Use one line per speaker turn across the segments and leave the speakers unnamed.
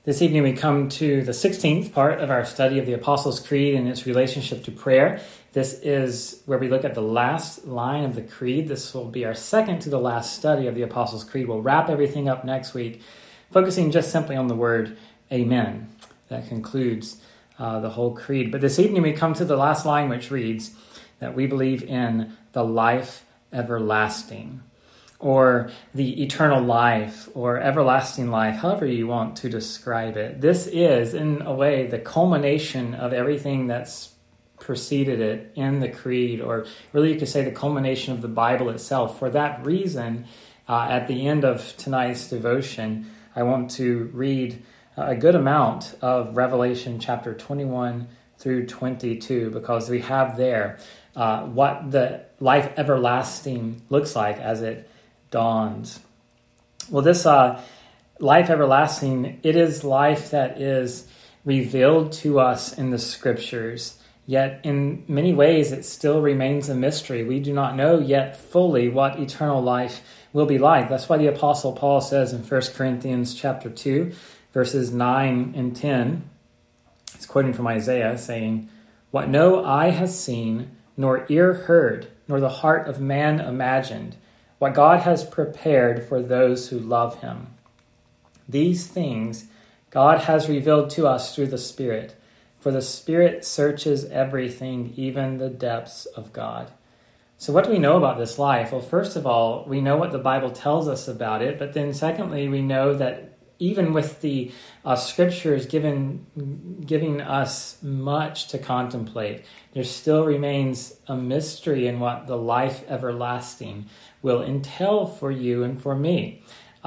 This evening we come to the 16th part of our study of the Apostles' Creed and its relationship to prayer. This is where we look at the last line of the Creed. This will be our second to the last study of the Apostles' Creed. We'll wrap everything up next week, focusing just simply on the word Amen. That concludes the whole Creed. But this evening we come to the last line, which reads that we believe in the life everlasting, or the eternal life, or everlasting life, however you want to describe it. This is, in a way, the culmination of everything that's preceded it in the Creed, or really you could say the culmination of the Bible itself. For that reason, at the end of tonight's devotion, I want to read a good amount of Revelation chapter 21 through 22, because we have there what the life everlasting looks like as it dawns. Well, this life everlasting, it is life that is revealed to us in the Scriptures, yet in many ways it still remains a mystery. We do not know yet fully what eternal life will be like. That's why the Apostle Paul says in 1 Corinthians chapter 2, verses 9 and 10, he's quoting from Isaiah, saying, "What no eye has seen, nor ear heard, nor the heart of man imagined, what God has prepared for those who love him. These things God has revealed to us through the Spirit, for the Spirit searches everything, even the depths of God." So what do we know about this life? Well, first of all, we know what the Bible tells us about it, but then secondly, we know that even with the Scriptures giving us much to contemplate, there still remains a mystery in what the life everlasting will entail for you and for me.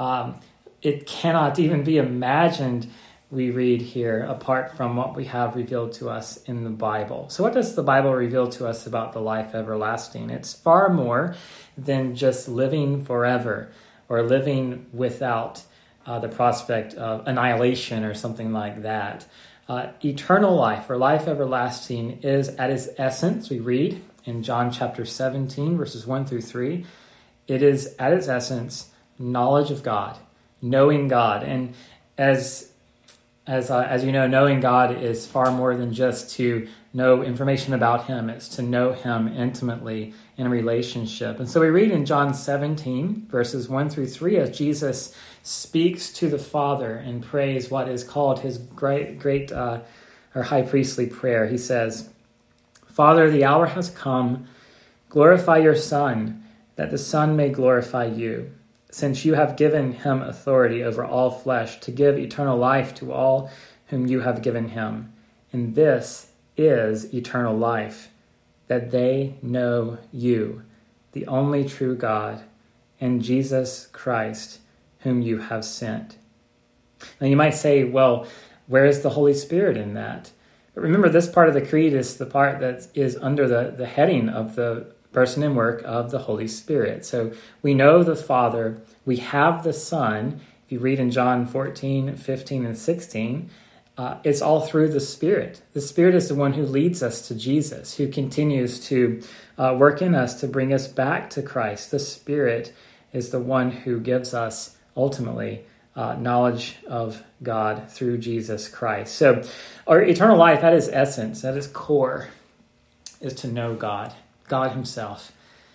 It cannot even be imagined, we read here, apart from what we have revealed to us in the Bible. So what does the Bible reveal to us about the life everlasting? It's far more than just living forever or living without the prospect of annihilation or something like that. Eternal life or life everlasting is at its essence, we read in John chapter 17, verses 1 through 3, it is at its essence knowledge of God, knowing God. And as you know, knowing God is far more than just to know information about him. It's to know him intimately in a relationship. And so we read in John 17, verses 1 through 3, as Jesus speaks to the Father and prays what is called his great high priestly prayer. He says, "Father, the hour has come. Glorify your Son, that the Son may glorify you, since you have given him authority over all flesh to give eternal life to all whom you have given him. And this is eternal life, that they know you, the only true God, and Jesus Christ, whom you have sent." Now you might say, well, where is the Holy Spirit in that? But remember, this part of the Creed is the part that is under the heading of the person and work of the Holy Spirit. So we know the Father, we have the Son. If you read in John 14, 15, and 16, it's all through the Spirit. The Spirit is the one who leads us to Jesus, who continues to work in us to bring us back to Christ. The Spirit is the one who gives us, ultimately, knowledge of God through Jesus Christ. So our eternal life, at its essence, at its core, is to know God. God himself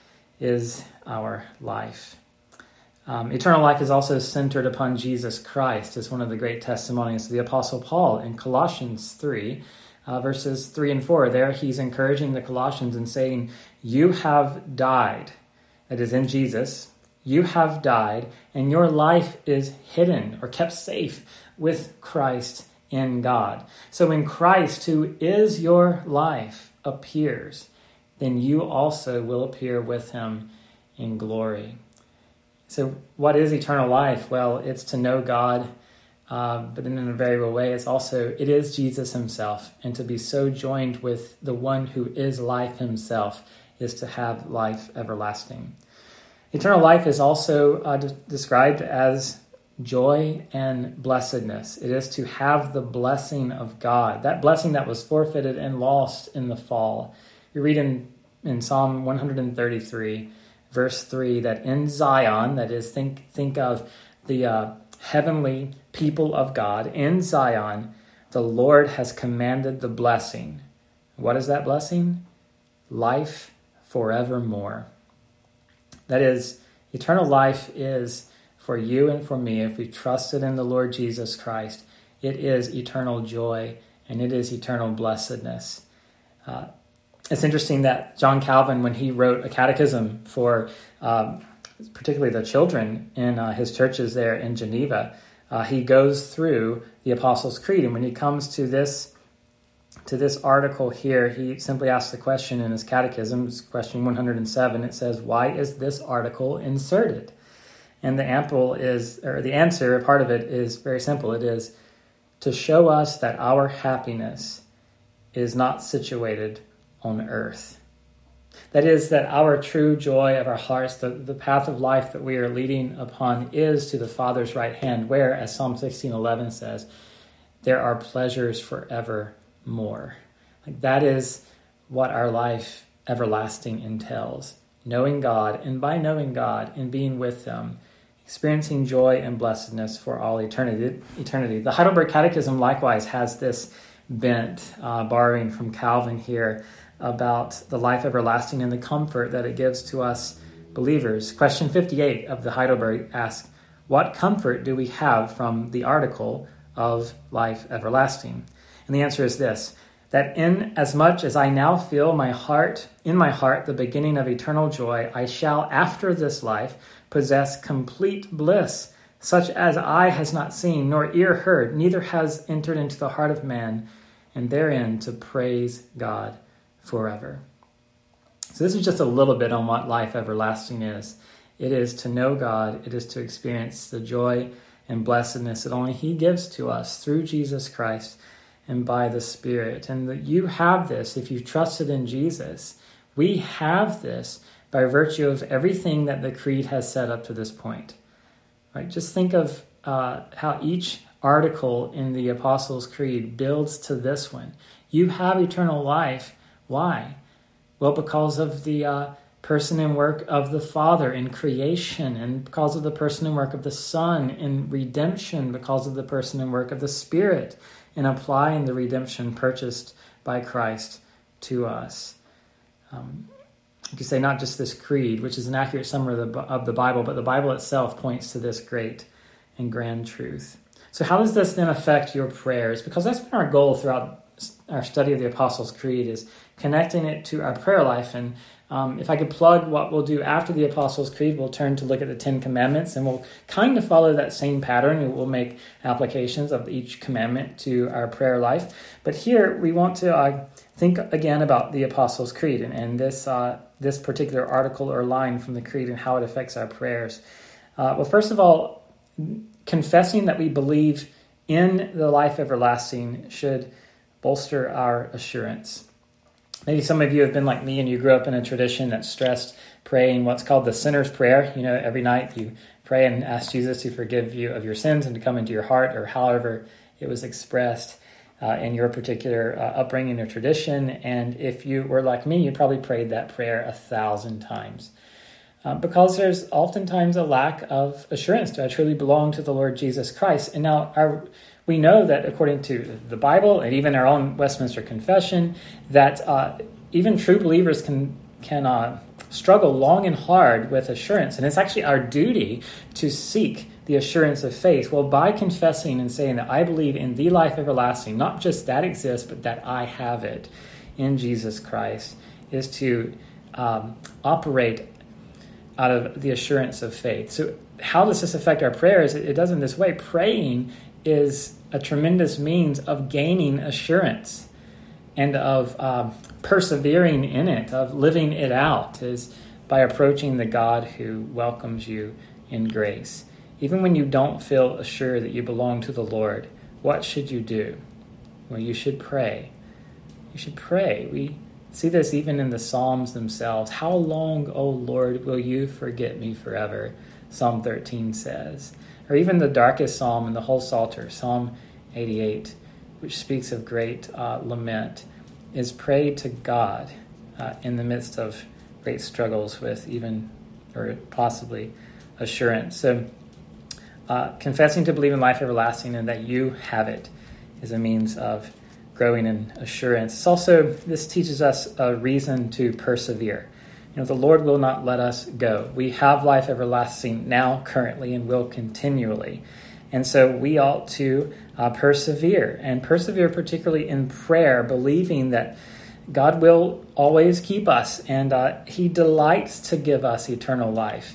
is our life. Eternal life is also centered upon Jesus Christ as one of the great testimonies of the Apostle Paul in Colossians 3, verses 3 and 4. There he's encouraging the Colossians and saying, "You have died," that is in Jesus, "you have died, and your life is hidden or kept safe with Christ in God." So when Christ, who is your life, appears, then you also will appear with him in glory. So what is eternal life? Well, it's to know God, but in a very real way, it is Jesus himself. And to be so joined with the one who is life himself is to have life everlasting. Eternal life is also described as joy and blessedness. It is to have the blessing of God, that blessing that was forfeited and lost in the fall. You read in Psalm 133, verse 3, that in Zion, that is, think of the heavenly people of God in Zion, the Lord has commanded the blessing. What is that blessing? Life forevermore. That is, eternal life is for you and for me if we trusted in the Lord Jesus Christ. It is eternal joy and it is eternal blessedness. It's interesting that John Calvin, when he wrote a catechism for particularly the children in his churches there in Geneva, he goes through the Apostles' Creed. And when he comes to this article here, he simply asks the question in his catechism, it's question 107. It says, "Why is this article inserted?" And the answer, part of it is very simple. It is to show us that our happiness is not situated on earth. That is, that our true joy of our hearts, the path of life that we are leading upon is to the Father's right hand, where, as Psalm 16:11 says, there are pleasures forevermore. Like that is what our life everlasting entails. Knowing God, and by knowing God and being with them, experiencing joy and blessedness for all eternity. The Heidelberg Catechism likewise has this bent, borrowing from Calvin here, about the life everlasting and the comfort that it gives to us believers. Question 58 of the Heidelberg asks, "What comfort do we have from the article of life everlasting?" And the answer is this, that in as much as I now feel in my heart the beginning of eternal joy, I shall after this life possess complete bliss, such as eye has not seen, nor ear heard, neither has entered into the heart of man, and therein to praise God forever. So this is just a little bit on what life everlasting is. It is to know God. It is to experience the joy and blessedness that only He gives to us through Jesus Christ and by the Spirit. And that you have this if you've trusted in Jesus. We have this by virtue of everything that the Creed has set up to this point. Right? Just think of how each article in the Apostles' Creed builds to this one. You have eternal life. Why? Well, because of the person and work of the Father in creation, and because of the person and work of the Son in redemption, because of the person and work of the Spirit in applying the redemption purchased by Christ to us. You could say not just this creed, which is an accurate summary of the Bible, but the Bible itself points to this great and grand truth. So how does this then affect your prayers? Because that's been our goal throughout our study of the Apostles' Creed, is connecting it to our prayer life. And if I could plug what we'll do after the Apostles' Creed, we'll turn to look at the 10 Commandments, and we'll kind of follow that same pattern. We'll make applications of each commandment to our prayer life. But here we want to think again about the Apostles' Creed and this particular article or line from the Creed and how it affects our prayers. Well, first of all, confessing that we believe in the life everlasting should bolster our assurance. Maybe some of you have been like me and you grew up in a tradition that stressed praying what's called the sinner's prayer. You know, every night you pray and ask Jesus to forgive you of your sins and to come into your heart, or however it was expressed in your particular upbringing or tradition. And if you were like me, you probably prayed that prayer 1,000 times. Because there's oftentimes a lack of assurance. Do I truly belong to the Lord Jesus Christ? And now we know that according to the Bible and even our own Westminster Confession, that even true believers can struggle long and hard with assurance. And it's actually our duty to seek the assurance of faith. Well, by confessing and saying that I believe in the life everlasting, not just that exists, but that I have it in Jesus Christ, is to operate out of the assurance of faith. So how does this affect our prayers? It does in this way. Praying is a tremendous means of gaining assurance and of persevering in it, of living it out, is by approaching the God who welcomes you in grace. Even when you don't feel assured that you belong to the Lord, what should you do? Well, you should pray. You should pray. We see this even in the Psalms themselves. How long, O Lord, will you forget me forever? Psalm 13 says. Or even the darkest psalm in the whole Psalter, Psalm 88, which speaks of great lament, is prayed to God in the midst of great struggles with even, or possibly, assurance. So confessing to believe in life everlasting and that you have it is a means of growing in assurance. It's also, this teaches us a reason to persevere. The Lord will not let us go. We have life everlasting now, currently, and will continually. And so we ought to persevere, and persevere particularly in prayer, believing that God will always keep us, and He delights to give us eternal life.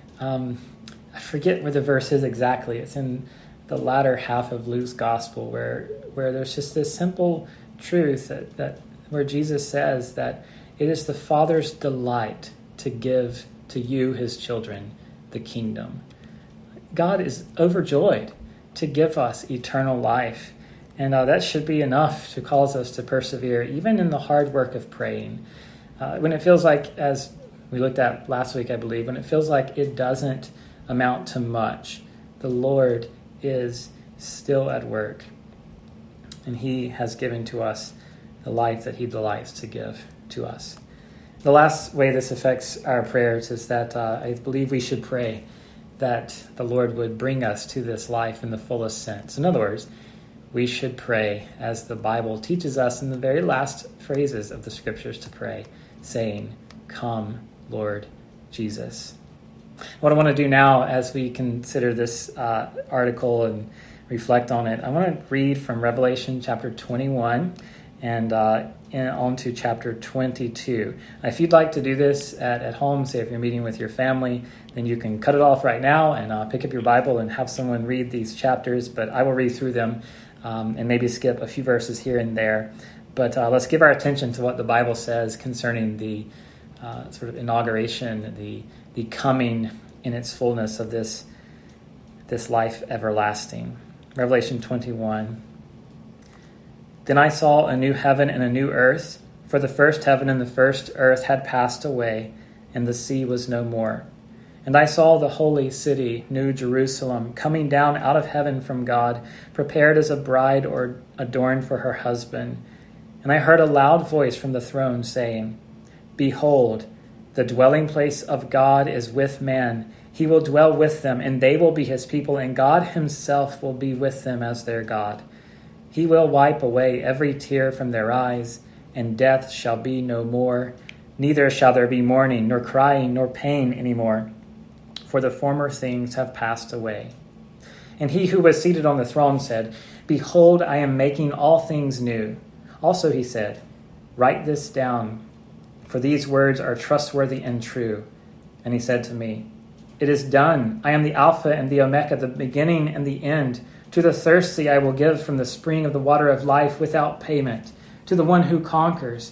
I forget where the verse is exactly. It's in the latter half of Luke's gospel where there's just this simple truth that where Jesus says that it is the Father's delight to give to you, His children, the kingdom. God is overjoyed to give us eternal life. And that should be enough to cause us to persevere, even in the hard work of praying. When it feels like, as we looked at last week, I believe, when it feels like it doesn't amount to much, the Lord is still at work. And He has given to us the life that He delights to give to us. The last way this affects our prayers is that I believe we should pray that the Lord would bring us to this life in the fullest sense. In other words, we should pray as the Bible teaches us in the very last phrases of the Scriptures to pray, saying, "Come, Lord Jesus." What I want to do now as we consider this article and reflect on it, I want to read from Revelation chapter 21 and on to chapter 22. If you'd like to do this at home, say if you're meeting with your family, then you can cut it off right now and pick up your Bible and have someone read these chapters, but I will read through them and maybe skip a few verses here and there. But let's give our attention to what the Bible says concerning the sort of inauguration, the coming in its fullness of this life everlasting. Revelation 21. Then I saw a new heaven and a new earth, for the first heaven and the first earth had passed away, and the sea was no more. And I saw the holy city, New Jerusalem, coming down out of heaven from God, prepared as a bride or adorned for her husband. And I heard a loud voice from the throne saying, "Behold, the dwelling place of God is with man. He will dwell with them, and they will be His people, and God Himself will be with them as their God. He will wipe away every tear from their eyes, and death shall be no more. Neither shall there be mourning, nor crying, nor pain any more, for the former things have passed away." And He who was seated on the throne said, "Behold, I am making all things new." Also He said, "Write this down, for these words are trustworthy and true." And He said to me, "It is done. I am the Alpha and the Omega, the beginning and the end. To the thirsty I will give from the spring of the water of life without payment. To the one who conquers,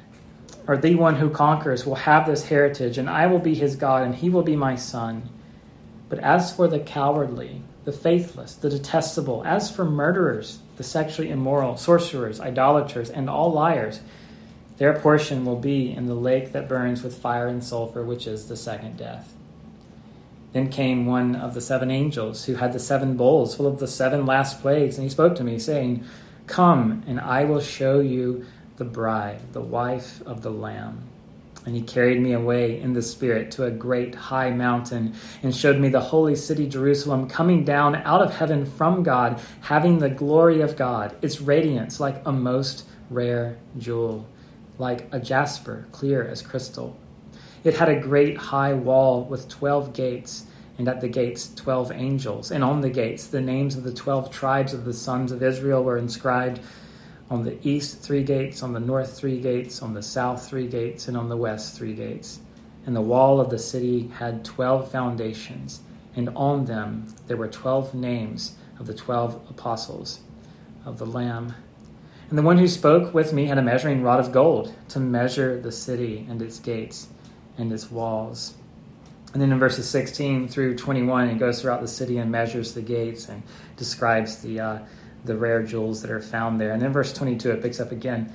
or the one who conquers will have this heritage, and I will be his God, and he will be my son. But as for the cowardly, the faithless, the detestable, as for murderers, the sexually immoral, sorcerers, idolaters, and all liars, their portion will be in the lake that burns with fire and sulfur, which is the second death." Then came one of the seven angels who had the seven bowls full of the seven last plagues, and he spoke to me, saying, "Come, and I will show you the bride, the wife of the Lamb." And he carried me away in the Spirit to a great high mountain, and showed me the holy city Jerusalem coming down out of heaven from God, having the glory of God, its radiance like a most rare jewel, like a jasper, clear as crystal. It had a great high wall with 12 gates, and at the gates 12 angels. And on the gates the names of the 12 tribes of the sons of Israel were inscribed. On the east 3 gates, on the north 3 gates, on the south 3 gates, and on the west 3 gates. And the wall of the city had 12 foundations, and on them there were 12 names of the 12 apostles of the Lamb. And the one who spoke with me had a measuring rod of gold to measure the city and its gates and its walls. And then in verses 16 through 21, it goes throughout the city and measures the gates and describes the rare jewels that are found there. And then verse 22, it picks up again.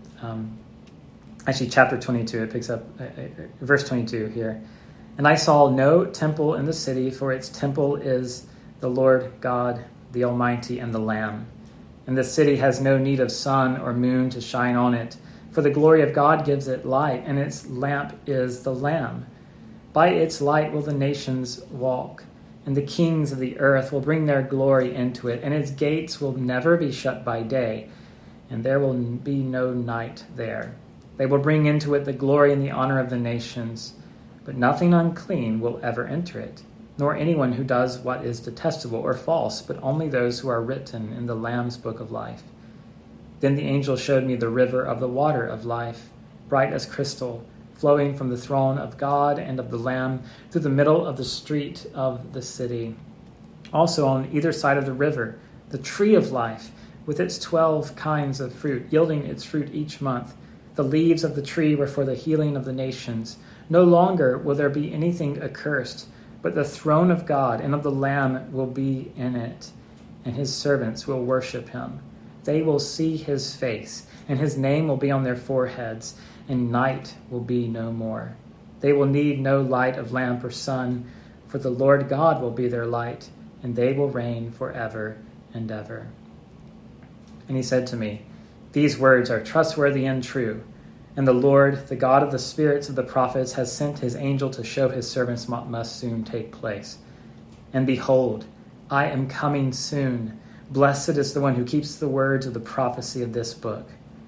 Chapter 22, it picks up verse 22 here. "And I saw no temple in the city, for its temple is the Lord God, the Almighty, and the Lamb. And the city has no need of sun or moon to shine on it, for the glory of God gives it light, and its lamp is the Lamb. By its light will the nations walk, and the kings of the earth will bring their glory into it, and its gates will never be shut by day, and there will be no night there. They will bring into it the glory and the honor of the nations, but nothing unclean will ever enter it, nor anyone who does what is detestable or false, but only those who are written in the Lamb's book of life. Then the angel showed me the river of the water of life, bright as crystal, flowing from the throne of God and of the Lamb through the middle of the street of the city. Also on either side of the river, the tree of life, with its 12 kinds of fruit, yielding its fruit each month. The leaves of the tree were for the healing of the nations. No longer will there be anything accursed, but the throne of God and of the Lamb will be in it, and his servants will worship him. They will see his face, and his name will be on their foreheads, and night will be no more. They will need no light of lamp or sun, for the Lord God will be their light, and they will reign forever and ever. And he said to me, "These words are trustworthy and true, and the Lord, the God of the spirits of the prophets, has sent his angel to show his servants what must soon take place. And behold, I am coming soon. Blessed is the one who keeps the words of the prophecy of this book."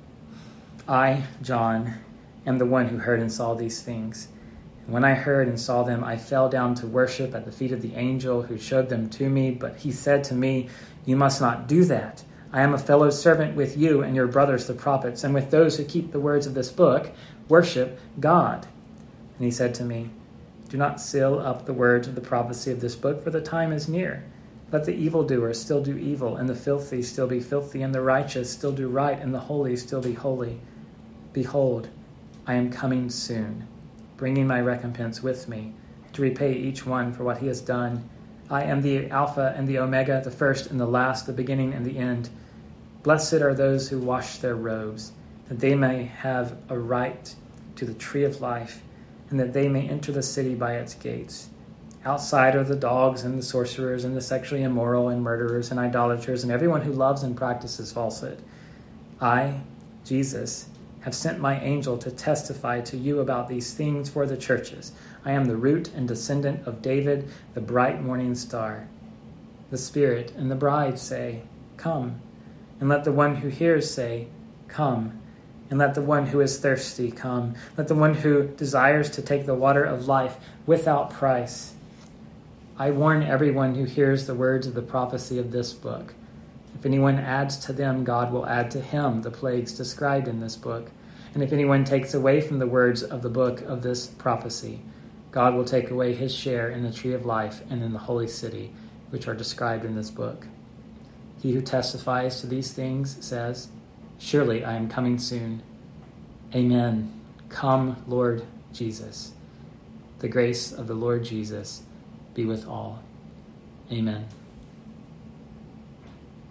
I, John, am the one who heard and saw these things. And when I heard and saw them, I fell down to worship at the feet of the angel who showed them to me. But he said to me, "You must not do that. I am a fellow servant with you and your brothers the prophets, and with those who keep the words of this book. Worship God." And he said to me, "Do not seal up the words of the prophecy of this book, for the time is near. Let the evildoer still do evil, and the filthy still be filthy, and the righteous still do right, and the holy still be holy. Behold, I am coming soon, bringing my recompense with me, to repay each one for what he has done. I am the Alpha and the Omega, the first and the last, the beginning and the end. Blessed are those who wash their robes, that they may have a right to the tree of life, and that they may enter the city by its gates. Outside are the dogs and the sorcerers and the sexually immoral and murderers and idolaters and everyone who loves and practices falsehood. I, Jesus, have sent my angel to testify to you about these things for the churches. I am the root and descendant of David, the bright morning star. The Spirit and the bride say, "Come." And let the one who hears say, "Come." And let the one who is thirsty come. Let the one who desires to take the water of life without price. I warn everyone who hears the words of the prophecy of this book. If anyone adds to them, God will add to him the plagues described in this book. And if anyone takes away from the words of the book of this prophecy, God will take away his share in the tree of life and in the holy city, which are described in this book. He who testifies to these things says, "Surely I am coming soon." Amen. Come, Lord Jesus. The grace of the Lord Jesus be with all. Amen.